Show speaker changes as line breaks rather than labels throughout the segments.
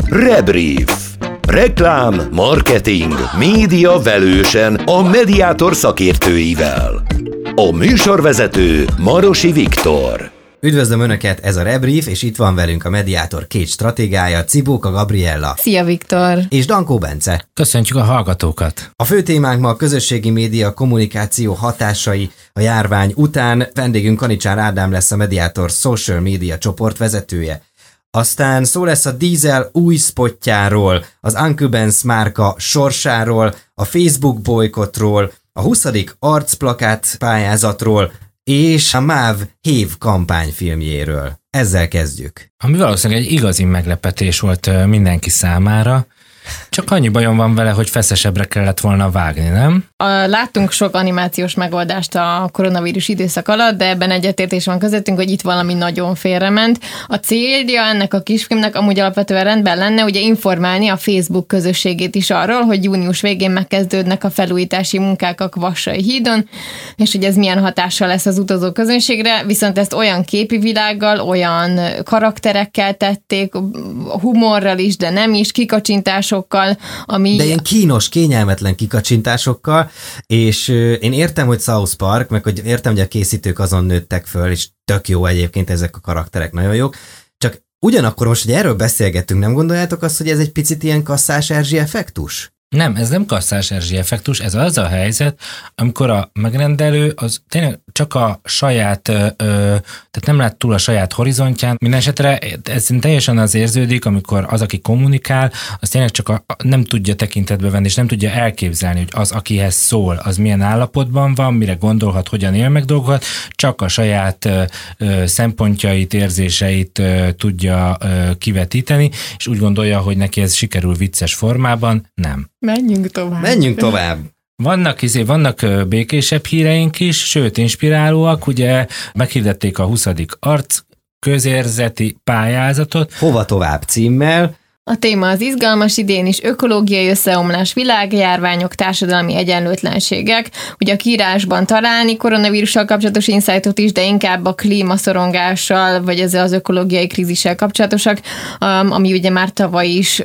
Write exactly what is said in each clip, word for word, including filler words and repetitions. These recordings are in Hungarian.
Rebrief. Reklám, marketing, média velősen a Mediator szakértőivel. A műsorvezető Marosi Viktor.
Üdvözlöm Önöket, ez a Rebrief, és itt van velünk a Mediator két stratégája, Cibóka Gabriella.
Szia Viktor!
És Dankó Bence.
Köszöntjük a hallgatókat!
A fő témánk ma a közösségi média kommunikáció hatásai a járvány után. Vendégünk Kanicsár Ádám lesz, a Mediator Social Media csoport vezetője. Aztán szó lesz a Diesel új spotjáról, az Uncle Ben's márka sorsáról, a Facebook bolykottról, a huszadik arcplakát pályázatról, és a MÁV hév kampányfilmjéről. Ezzel kezdjük.
Ami valószínűleg egy igazi meglepetés volt mindenki számára, csak annyi bajom van vele, hogy feszesebbre kellett volna vágni, nem?
A, láttunk sok animációs megoldást a koronavírus időszak alatt, de ebben egyetértés van közöttünk, hogy itt valami nagyon félrement. A célja ennek a kisfilmnek amúgy alapvetően rendben lenne, ugye informálni a Facebook közösségét is arról, hogy június végén megkezdődnek a felújítási munkák a Kvassai hídon, és hogy ez milyen hatással lesz az utazó közönségre, viszont ezt olyan képi világgal, olyan karakterekkel tették, humorral is, de nem is, kikacsintásokkal, ami...
De ilyen kínos, kényelmetlen kikacsintásokkal, és én értem, hogy South Park, meg hogy értem, hogy a készítők azon nőttek föl, és tök jó egyébként, ezek a karakterek nagyon jók, csak ugyanakkor most, hogy erről beszélgettünk, nem gondoljátok azt, hogy ez egy picit ilyen Kasszás Erzsi effektus?
Nem, ez nem Kasszás Erzsi effektus, ez az a helyzet, amikor a megrendelő az tényleg csak a saját, ö, tehát nem lát túl a saját horizontján. Mindenesetre ez teljesen az érződik, amikor az, aki kommunikál, az tényleg csak a, nem tudja tekintetbe venni, és nem tudja elképzelni, hogy az, akihez szól, az milyen állapotban van, mire gondolhat, hogyan él meg dolgokat, csak a saját ö, ö, szempontjait, érzéseit ö, tudja ö, kivetíteni, és úgy gondolja, hogy neki ez sikerül vicces formában, nem.
Menjünk tovább.
Menjünk tovább.
Vannak, izé, vannak békésebb híreink is, sőt inspirálóak, ugye meghirdették a huszadik arc közérzeti pályázatot.
Hova tovább címmel?
A téma az izgalmas, idén is ökológiai összeomlás, világjárványok, társadalmi egyenlőtlenségek. Ugye a kiírásban találni koronavírussal kapcsolatos insightot is, de inkább a klímaszorongással, vagy ezzel az ökológiai krízissel kapcsolatosak, ami ugye már tavaly is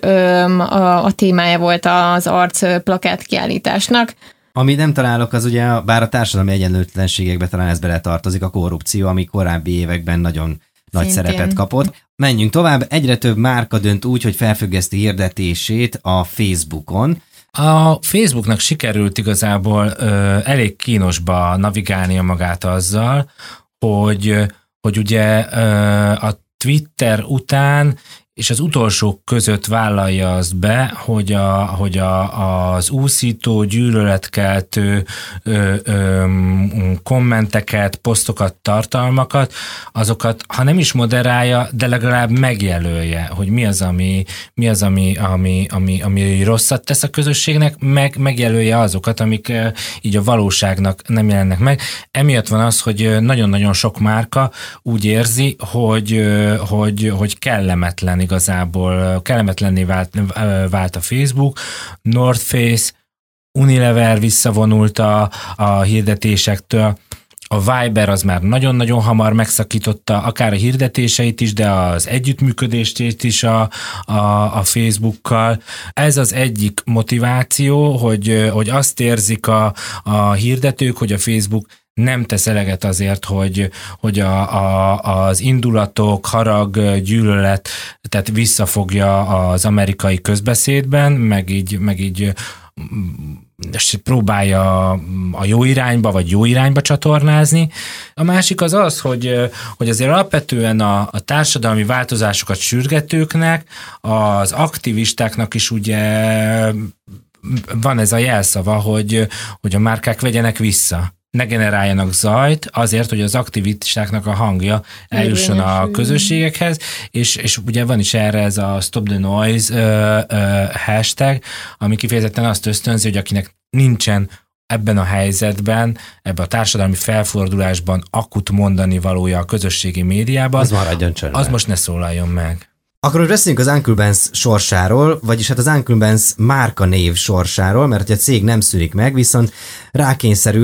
a témája volt az arc plakát kiállításnak.
Ami nem találok, az ugye, bár a társadalmi egyenlőtlenségekbe talán ez bele tartozik, a korrupció, ami korábbi években nagyon nagy
Szintén.
szerepet kapott. Menjünk tovább, egyre több márka dönt úgy, hogy felfüggeszti hirdetését a Facebookon.
A Facebooknak sikerült igazából ö, elég kínosba navigálnia magát azzal, hogy, hogy ugye ö, a Twitter után és az utolsók között vállalja azt be, hogy, a, hogy a, az úszító, gyűlöletkeltő ö, ö, kommenteket, posztokat, tartalmakat, azokat, ha nem is moderálja, de legalább megjelölje, hogy mi az, ami, mi az, ami, ami, ami, ami rosszat tesz a közösségnek, meg megjelölje azokat, amik így a valóságnak nem jelennek meg. Emiatt van az, hogy nagyon-nagyon sok márka úgy érzi, hogy, hogy, hogy kellemetlen igazából kellemetlenné vált, vált a Facebook, North Face, Unilever visszavonult a, a hirdetésektől, a Viber az már nagyon-nagyon hamar megszakította akár a hirdetéseit is, de az együttműködést is a, a, a Facebookkal. Ez az egyik motiváció, hogy, hogy azt érzik a, a hirdetők, hogy a Facebook nem tesz eleget azért, hogy, hogy a, a, az indulatok, harag, gyűlölet, tehát visszafogja az amerikai közbeszédben, meg így, meg így próbálja a jó irányba, vagy jó irányba csatornázni. A másik az az, hogy, hogy azért alapvetően a, a társadalmi változásokat sürgetőknek, az aktivistáknak is ugye van ez a jelszava, hogy, hogy a márkák vegyenek vissza. Ne generáljanak zajt azért, hogy az aktivistáknak a hangja eljusson a közösségekhez, és, és ugye van is erre ez a Stop the Noise uh, uh, hashtag, ami kifejezetten azt ösztönzi, hogy akinek nincsen ebben a helyzetben, ebben a társadalmi felfordulásban akut mondani valója a közösségi médiában,
az maradjon csöndben.
Az most ne szólaljon meg.
Akkor most beszéljünk az Uncle Ben's sorsáról, vagyis hát az Uncle Ben's márkanév sorsáról, mert a cég nem szűnik meg, viszont rákényszerült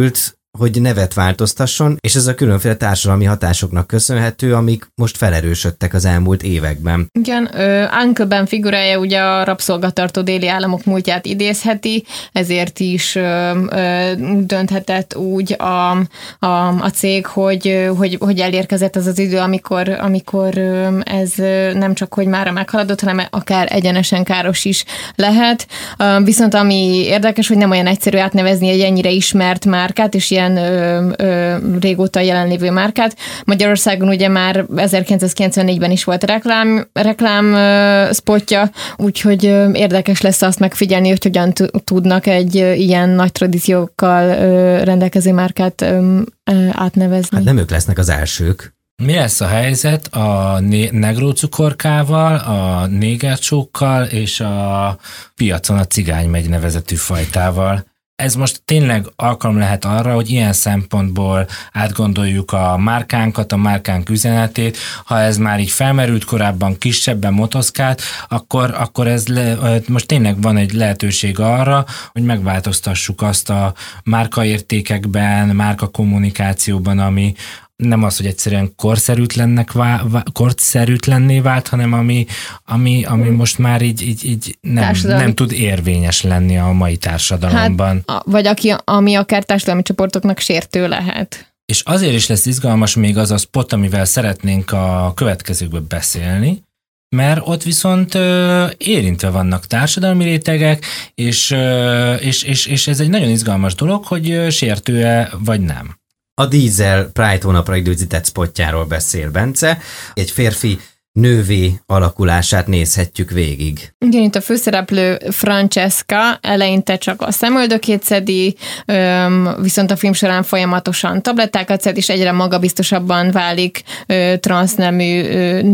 hogy nevet változtasson, és ez a különféle társadalmi hatásoknak köszönhető, amik most felerősödtek az elmúlt években.
Igen, Uncle Ben figurája ugye a rabszolgatartó déli államok múltját idézheti, ezért is ö, ö, dönthetett úgy a, a, a cég, hogy, hogy, hogy elérkezett az az idő, amikor, amikor ez nem csak, hogy mára meghaladott, hanem akár egyenesen káros is lehet. Viszont ami érdekes, hogy nem olyan egyszerű átnevezni egy ennyire ismert márkát, és ilyen ö, ö, régóta jelenlévő márkát. Magyarországon ugye már ezerkilencszázkilencvennégyben is volt reklám, reklám ö, spotja, úgyhogy ö, érdekes lesz azt megfigyelni, hogy hogyan tudnak egy ö, ilyen nagy tradíciókkal ö, rendelkező márkát ö, ö, átnevezni.
Hát nem ők lesznek az elsők.
Mi lesz a helyzet a né- negrócukorkával, a négercsókkal és a piacon a cigánymegy nevezetű fajtával? Ez most tényleg alkalom lehet arra, hogy ilyen szempontból átgondoljuk a márkánkat, a márkánk üzenetét. Ha ez már így felmerült korábban, kisebben motoszkált, akkor, akkor ez le, most tényleg van egy lehetőség arra, hogy megváltoztassuk azt a márkaértékekben, márkakommunikációban, ami nem az, hogy egyszerűen korszerűtlennek vá, vá, korszerűtlenné vált, hanem ami, ami, ami most már így, így, így nem, nem tud érvényes lenni a mai társadalomban.
Hát, vagy aki, ami akár társadalmi csoportoknak sértő lehet.
És azért is lesz izgalmas még az a spot, amivel szeretnénk a következőkben beszélni, mert ott viszont ö, érintve vannak társadalmi rétegek, és, ö, és, és, és ez egy nagyon izgalmas dolog, hogy ö, sértő-e vagy nem.
A Diesel Pride hónapra időzített spotjáról beszél Bence. Egy férfi nővé alakulását nézhetjük végig.
Igen, itt a főszereplő Francesca eleinte csak a szemöldökét szedi, viszont a film során folyamatosan tablettákat szed, és egyre magabiztosabban válik transznemű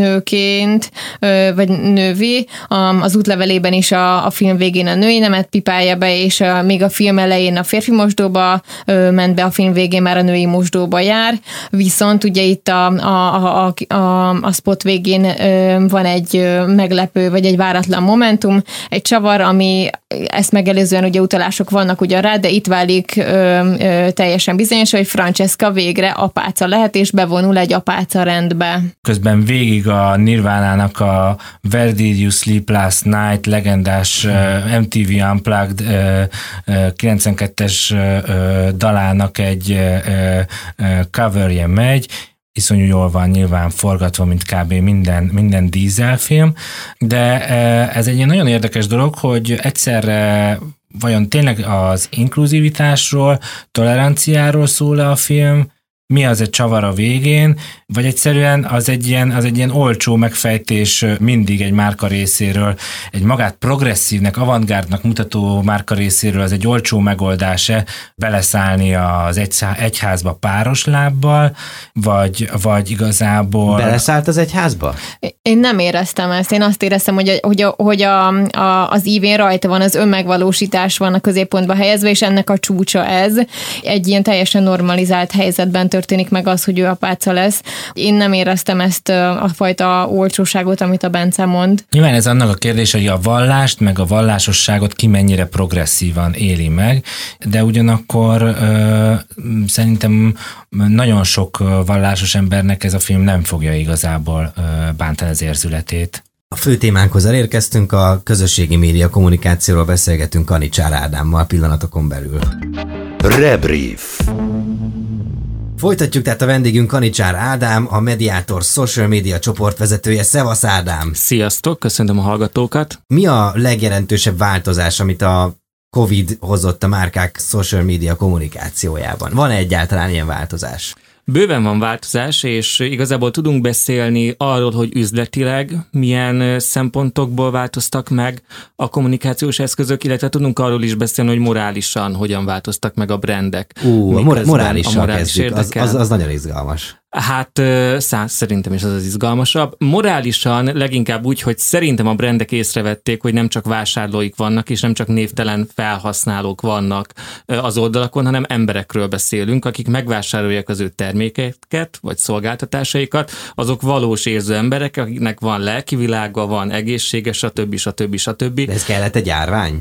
nőként, vagy nővé. Az útlevelében is a, a film végén a női nemet pipálja be, és a, még a film elején a férfi mosdóba ment be, a film végén már a női mosdóba jár. Viszont ugye itt a, a, a, a, a spot végén van egy meglepő, vagy egy váratlan momentum, egy csavar, ami ezt megelőzően ugye utalások vannak ugyan rá, de itt válik ö, ö, teljesen bizonyos, hogy Francesca végre apáca lehet, és bevonul egy apáca rendbe.
Közben végig a Nirvánának a Where Did You Sleep Last Night legendás uh, em té vé Unplugged uh, uh, kilencvenkettes uh, dalának egy uh, uh, coverje megy, iszonyú jól van nyilván forgatva, mint kb. minden, minden dízelfilm, de ez egy ilyen nagyon érdekes dolog, hogy egyszerre vajon tényleg az inkluzivitásról, toleranciáról szól-e a film, mi az egy csavar a végén, vagy egyszerűen az egy ilyen, az egy ilyen olcsó megfejtés mindig egy márka részéről, egy magát progresszívnek, avantgárdnak mutató márka részéről az egy olcsó megoldás-e beleszállni az egyházba páros lábbal, vagy, vagy igazából...
Beleszállt az egyházba?
Én nem éreztem ezt. Én azt éreztem, hogy, a, hogy, a, hogy a, a, az ívén rajta van, az önmegvalósítás van a középpontba helyezve, és ennek a csúcsa ez. Egy ilyen teljesen normalizált helyzetben történik meg az, hogy ő apáca lesz. Én nem éreztem ezt a fajta olcsóságot, amit a Bence mond.
Nyilván ez annak a kérdés, hogy a vallást, meg a vallásosságot ki mennyire progresszívan éli meg, de ugyanakkor ö, szerintem nagyon sok vallásos embernek ez a film nem fogja igazából ö, bántani az érzületét.
A fő témánkhoz elérkeztünk, a közösségi média kommunikációról beszélgetünk Kanicsár Ádámmal pillanatokon belül.
Rebrief.
Folytatjuk tehát a vendégünk Kanicsár Ádám, a Mediator social media csoportvezetője. Szevasz Ádám!
Sziasztok, köszöntöm a hallgatókat!
Mi a legjelentősebb változás, amit a Covid hozott a márkák social media kommunikációjában? Van-e egyáltalán ilyen változás?
Bőven van változás, és igazából tudunk beszélni arról, hogy üzletileg milyen szempontokból változtak meg a kommunikációs eszközök, illetve tudunk arról is beszélni, hogy morálisan hogyan változtak meg a brandek.
Ú, a morálisan
a morális
kezdjük, az, az, az nagyon izgalmas.
Hát száz, szerintem is az az izgalmasabb. Morálisan leginkább úgy, hogy szerintem a brandek észrevették, hogy nem csak vásárlóik vannak, és nem csak névtelen felhasználók vannak az oldalakon, hanem emberekről beszélünk, akik megvásárolják az ő termékeket, vagy szolgáltatásaikat, azok valós érző emberek, akiknek van lelkivilága, van egészsége, stb. stb. stb.
De ez kellett egy járvány?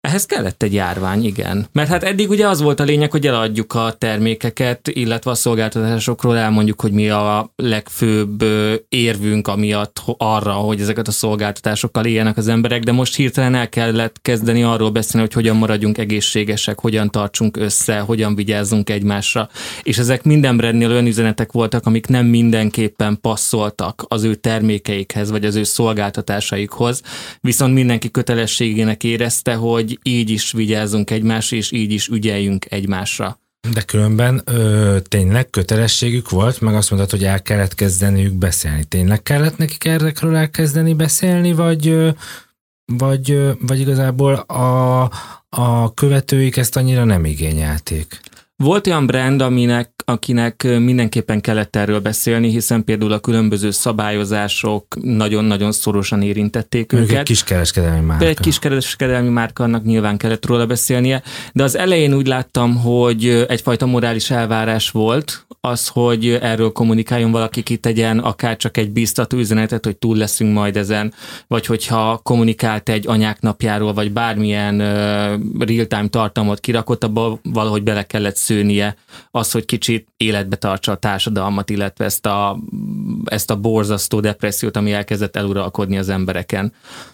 Ehhez kellett egy járvány, igen. Mert hát eddig ugye az volt a lényeg, hogy eladjuk a termékeket, illetve a szolgáltatásokról elmondjuk, hogy mi a legfőbb érvünk amiatt arra, hogy ezeket a szolgáltatásokkal éljenek az emberek, de most hirtelen el kellett kezdeni arról beszélni, hogy hogyan maradjunk egészségesek, hogyan tartsunk össze, hogyan vigyázzunk egymásra. És ezek minden brandnél olyan üzenetek voltak, amik nem mindenképpen passzoltak az ő termékeikhez, vagy az ő szolgáltatásaikhoz, viszont mindenki kötelességének érezte, hogy így is vigyázzunk egymásra, és így is ügyeljünk egymásra.
De különben ö, tényleg kötelességük volt, meg azt mondtad, hogy el kellett kezdeniük beszélni. Tényleg kellett nekik erről elkezdeni beszélni, vagy, ö, vagy, ö, vagy igazából a, a követőik ezt annyira nem igényelték?
Volt olyan brand, aminek, akinek mindenképpen kellett erről beszélni, hiszen például a különböző szabályozások nagyon-nagyon szorosan érintették
Ők
őket.
Egy kiskereskedelmi márka.
De egy kiskereskedelmi márka, annak nyilván kellett róla beszélnie, de az elején úgy láttam, hogy egyfajta morális elvárás volt az, hogy erről kommunikáljon valaki, kitegyen akár csak egy bíztató üzenetet, hogy túl leszünk majd ezen, vagy hogyha kommunikált egy anyák napjáról, vagy bármilyen uh, real-time tartalmat kirakott, abba valahogy bele kellett szőnie az, hogy kicsit életbe tartsa a társadalmat, illetve ezt a, ezt a borzasztó depressziót, ami elkezdett eluralkodni az embereken.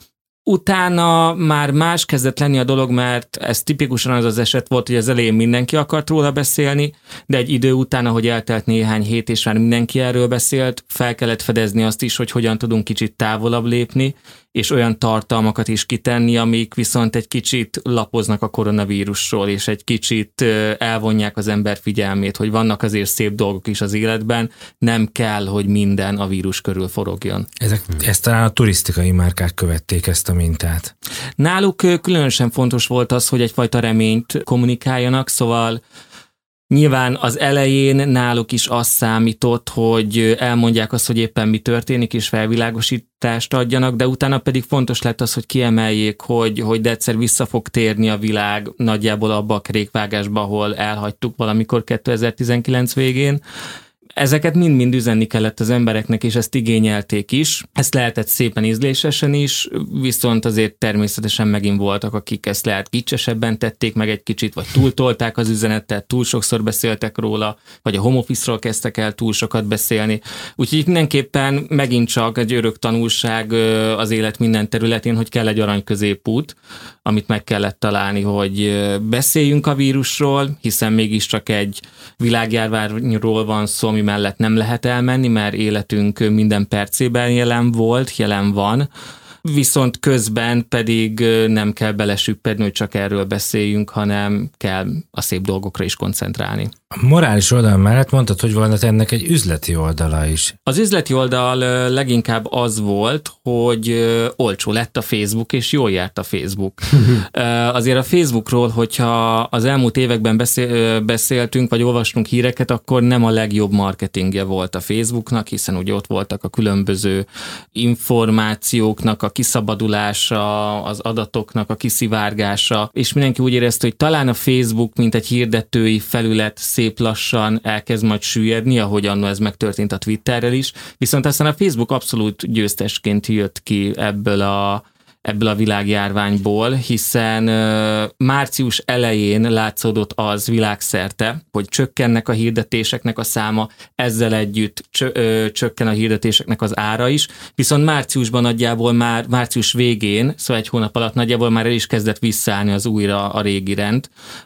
Utána már más kezdett lenni a dolog, mert ez tipikusan az az eset volt, hogy az elején mindenki akart róla beszélni, de egy idő után, ahogy eltelt néhány hét, és már mindenki erről beszélt, fel kellett fedezni azt is, hogy hogyan tudunk kicsit távolabb lépni, és olyan tartalmakat is kitenni, amik viszont egy kicsit lapoznak a koronavírusról, és egy kicsit elvonják az ember figyelmét, hogy vannak azért szép dolgok is az életben, nem kell, hogy minden a vírus körül forogjon.
Ezek, ezt talán a turisztikai márkák követték ezt a mintát.
Náluk különösen fontos volt az, hogy egyfajta reményt kommunikáljanak, szóval nyilván az elején náluk is az számított, hogy elmondják azt, hogy éppen mi történik, és felvilágosítást adjanak, de utána pedig fontos lett az, hogy kiemeljék, hogy, hogy de egyszer vissza fog térni a világ nagyjából abba a kerékvágásba, ahol elhagytuk valamikor kétezer-tizenkilenc végén. Ezeket mind-mind üzenni kellett az embereknek, és ezt igényelték is. Ezt lehetett szépen ízlésesen is, viszont azért természetesen megint voltak, akik ezt lehet kicsesebben tették meg egy kicsit, vagy túltolták az üzenetet, túl sokszor beszéltek róla, vagy a home office-ról kezdtek el túl sokat beszélni. Úgyhogy mindenképpen megint csak egy örök tanulság az élet minden területén, hogy kell egy arany középút, amit meg kellett találni, hogy beszéljünk a vírusról, hiszen mégiscsak egy világjárványról van szó, ami mellett nem lehet elmenni, mert életünk minden percében jelen volt, jelen van, viszont közben pedig nem kell belesüppedni, hogy csak erről beszéljünk, hanem kell a szép dolgokra is koncentrálni.
A morális oldal mellett mondtad, hogy volna ennek egy üzleti oldala is.
Az üzleti oldal leginkább az volt, hogy olcsó lett a Facebook, és jól járt a Facebook. Azért a Facebookról, hogyha az elmúlt években beszél, beszéltünk, vagy olvastunk híreket, akkor nem a legjobb marketingje volt a Facebooknak, hiszen ugye ott voltak a különböző információknak a kiszabadulása, az adatoknak a kiszivárgása, és mindenki úgy érezte, hogy talán a Facebook, mint egy hirdetői felület szép lassan elkezd majd süllyedni, ahogy annó ez megtörtént a Twitterrel is, viszont aztán a Facebook abszolút győztesként jött ki ebből a ebből a világjárványból, hiszen uh, március elején látszódott az világszerte, hogy csökkennek a hirdetéseknek a száma, ezzel együtt csö, ö, csökken a hirdetéseknek az ára is, viszont márciusban nagyjából már, március végén, szóval egy hónap alatt nagyjából már el is kezdett visszaállni az újra a régi rend,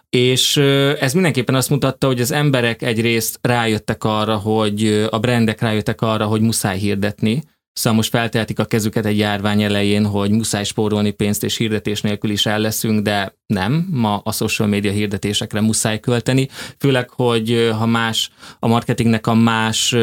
és uh, ez mindenképpen azt mutatta, hogy az emberek egyrészt rájöttek arra, hogy a brandek rájöttek arra, hogy muszáj hirdetni, szóval most feltehetik a kezüket egy járvány elején, hogy muszáj spórolni pénzt és hirdetés nélkül is el leszünk, de nem, ma a social media hirdetésekre muszáj költeni, főleg, hogy ha más, a marketingnek a más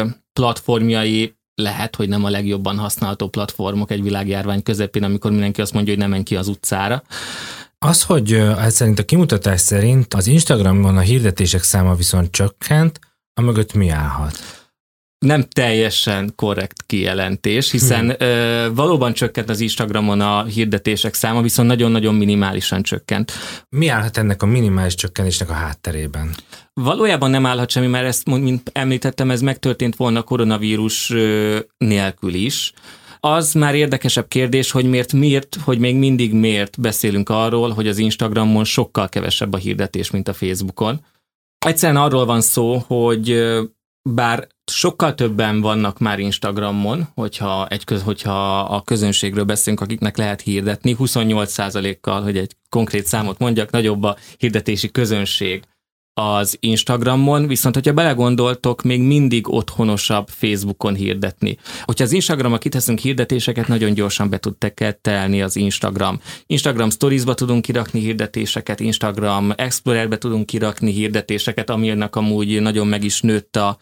platformjai lehet, hogy nem a legjobban használható platformok egy világjárvány közepén, amikor mindenki azt mondja, hogy nem menj ki az utcára.
Az, hogy hát szerint a kimutatás szerint az Instagramon a hirdetések száma viszont csökkent, amögött mi állhat?
Nem teljesen korrekt kijelentés, hiszen hmm. ö, valóban csökkent az Instagramon a hirdetések száma, viszont nagyon-nagyon minimálisan csökkent.
Mi állhat ennek a minimális csökkenésnek a hátterében?
Valójában nem állhat semmi, mert ezt, mint említettem, ez megtörtént volna koronavírus nélkül is. Az már érdekesebb kérdés, hogy miért, miért, hogy még mindig miért beszélünk arról, hogy az Instagramon sokkal kevesebb a hirdetés, mint a Facebookon. Egyszerűen arról van szó, hogy bár sokkal többen vannak már Instagramon, hogyha, egy köz, hogyha a közönségről beszélünk, akiknek lehet hirdetni, huszonnyolc százalékkal, hogy egy konkrét számot mondjak, nagyobb a hirdetési közönség az Instagramon, viszont hogyha belegondoltok, még mindig otthonosabb Facebookon hirdetni. Hogyha az Instagramra kiteszünk hirdetéseket, nagyon gyorsan be tud telni az Instagram. Instagram Storiesba tudunk kirakni hirdetéseket, Instagram Explorerbe tudunk kirakni hirdetéseket, aminek amúgy nagyon meg is nőtt a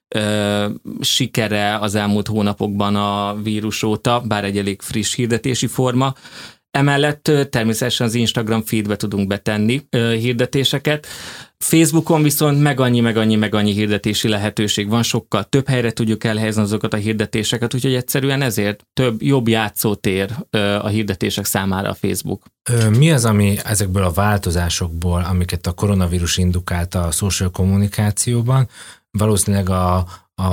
ö, sikere az elmúlt hónapokban a vírus óta, bár egy elég friss hirdetési forma. Emellett természetesen az Instagram feedbe tudunk betenni ö, hirdetéseket. Facebookon viszont meg annyi, meg annyi, meg annyi hirdetési lehetőség van, sokkal több helyre tudjuk elhelyezni azokat a hirdetéseket, úgyhogy egyszerűen ezért több, jobb játszótér ö, a hirdetések számára a Facebook.
Mi az, ami ezekből a változásokból, amiket a koronavírus indukálta a social kommunikációban, valószínűleg a, a,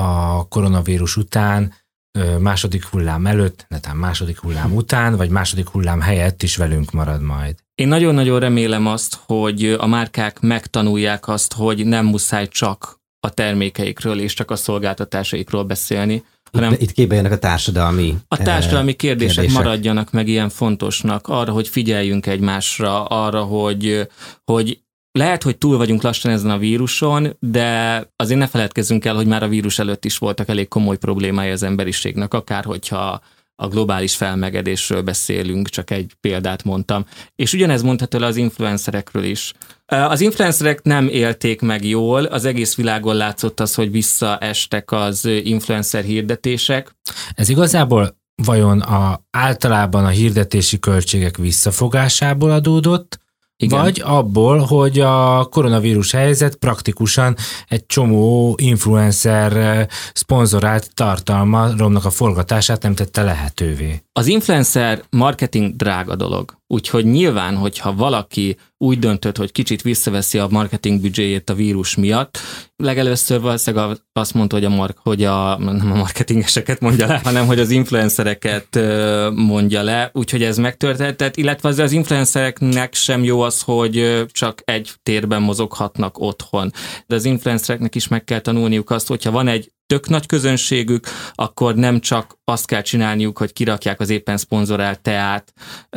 a koronavírus után, második hullám előtt, netán második hullám után, vagy második hullám helyett is velünk marad majd?
Én nagyon-nagyon remélem azt, hogy a márkák megtanulják azt, hogy nem muszáj csak a termékeikről és csak a szolgáltatásaikról beszélni, hanem
itt, itt képbe jönnek a társadalmi
A társadalmi kérdések,
kérdések
maradjanak meg ilyen fontosnak, arra, hogy figyeljünk egymásra, arra, hogy, hogy lehet, hogy túl vagyunk lassan ezen a víruson, de azért ne feledkezzünk el, hogy már a vírus előtt is voltak elég komoly problémái az emberiségnek, akár hogyha a globális felmelegedésről beszélünk, csak egy példát mondtam. És ugyanez mondható le az influencerekről is. Az influencerek nem élték meg jól, az egész világon látszott az, hogy visszaestek az influencer hirdetések.
Ez igazából vajon a, általában a hirdetési költségek visszafogásából adódott, igen, vagy abból, hogy a koronavírus helyzet praktikusan egy csomó influencer szponzorált tartalmazomnak a forgatását nem tette lehetővé.
Az influencer marketing drága dolog, úgyhogy nyilván, hogyha valaki úgy döntött, hogy kicsit visszaveszi a marketing büdzséjét a vírus miatt, legelőször valószínűleg azt mondta, hogy a, mar- hogy a nem a marketingeseket mondja le, hanem hogy az influencereket mondja le, úgyhogy ez megtörtént, illetve az, az influencereknek sem jó az, hogy csak egy térben mozoghatnak otthon. De az influencereknek is meg kell tanulniuk azt, hogyha van egy tök nagy közönségük, akkor nem csak azt kell csinálniuk, hogy kirakják az éppen szponzorált teát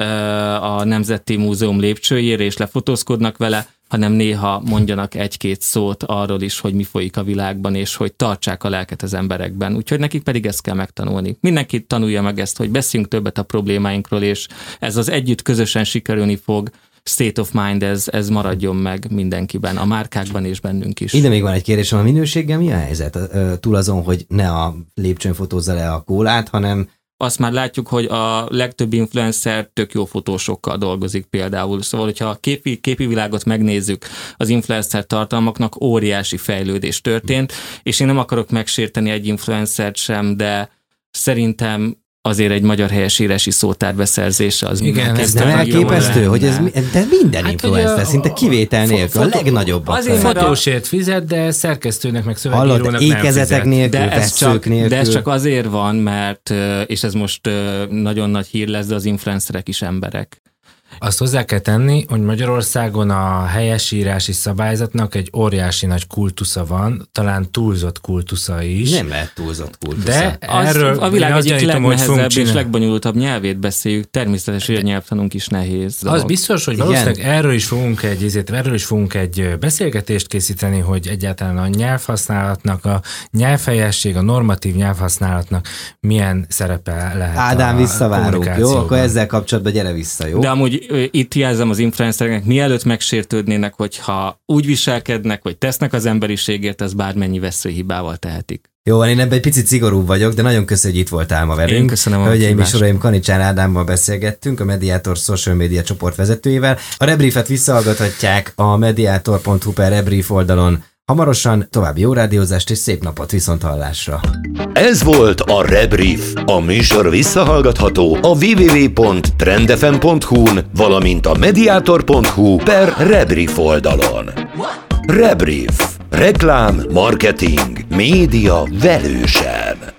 a Nemzeti Múzeum lépcsőjére, és lefotózkodnak vele, hanem néha mondjanak egy-két szót arról is, hogy mi folyik a világban, és hogy tartsák a lelket az emberekben. Úgyhogy nekik pedig ezt kell megtanulni. Mindenki tanulja meg ezt, hogy beszéljünk többet a problémáinkról, és ez az együtt közösen sikerülni fog, state of mind, ez, ez maradjon meg mindenkiben, a márkákban és bennünk is.
Ide még van egy kérdésem, a minőséggel mi a helyzet? Túl azon, hogy ne a lépcsőn fotózza le a kólát, hanem...
Azt már látjuk, hogy a legtöbb influencer tök jó fotósokkal dolgozik például. Szóval, hogyha a képi, képi világot megnézzük, az influencer tartalmaknak óriási fejlődés történt, és én nem akarok megsérteni egy influencert sem, de szerintem azért egy magyar helyesírási szótár beszerzése az
igen, ez nem elképesztő, hogy ez de minden hát, influencer, szinte kivétel nélkül, a legnagyobb.
Azért fotósért fizet, de szerkesztőnek meg szövegírónak nem fizet.
Ékezetek nélkül,
de ez, csak,
nélkül.
de ez csak azért van, mert, és ez most nagyon nagy hír lesz, de az influencerek is emberek.
Azt hozzá kell tenni, hogy Magyarországon a helyesírási szabályzatnak egy óriási nagy kultusza van, talán túlzott kultusza is.
Nem lehet túlzott kultusza.
De erről
a világ egyik
gyanítom,
legnehezebb és legbonyolultabb nyelvét beszéljük, természetesen, hogy a nyelvtanunk is nehéz.
Az biztos, hogy valószínűleg erről is fogunk egy, ezért, erről is fogunk egy beszélgetést készíteni, hogy egyáltalán a nyelvhasználatnak, a nyelvhelyesség, a normatív nyelvhasználatnak milyen szerepe lehet.
Ádám, visszavárunk, jó? Akkor ezzel kapcsolatban gyere vissza, jó?
De amúgy itt jelzem az influencereknek, mielőtt megsértődnének, hogyha úgy viselkednek, vagy tesznek az emberiségért, ez bármennyi veszőhibával tehetik.
Jó, én ebben egy picit szigorúbb vagyok, de nagyon köszönjük, hogy itt voltál ma velünk.
Én köszönöm a
Hölgyeim és uraim, Kanicsár Ádámmal beszélgettünk, a Mediator social media csoport vezetőjével. A Rebriefet visszahallgathatják a mediator pont hu per rebrief oldalon. Hamarosan további jó rádiózást és szép napot, viszont hallásra.
Ez volt a Rebrief. A műsor visszahallgatható a double-u double-u double-u pont trendfm pont hu-n, valamint a mediator pont hu per Rebrief oldalon. Rebrief. Reklám, marketing, média velősen.